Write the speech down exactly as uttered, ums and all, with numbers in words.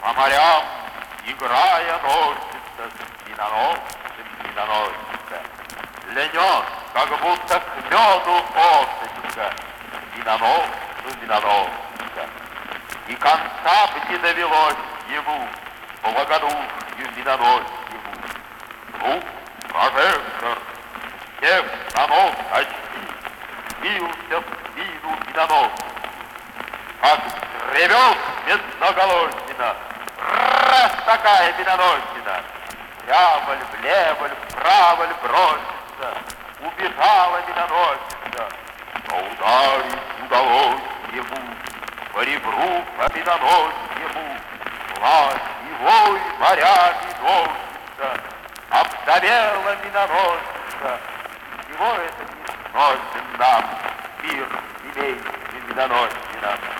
по морям, играя, носится с миноносцем миноносица. Льнет, как будто к меду осыпется, миноносцу миноносица. И конца б не довелось ему, благодушью миноносьему. Ну, прожектор, всех на нос очки, бился в спину миноносцу. Как ревет медноголосина, раз такая миноносина, прямо ль, влево ль, вправо ль бросится, убежала миноносица, но ударить удалось ему, по ребру по миноносьему, власть его морями носится, обдавела миноносица. Чего это не сносен нам, мир имеющий миноносина?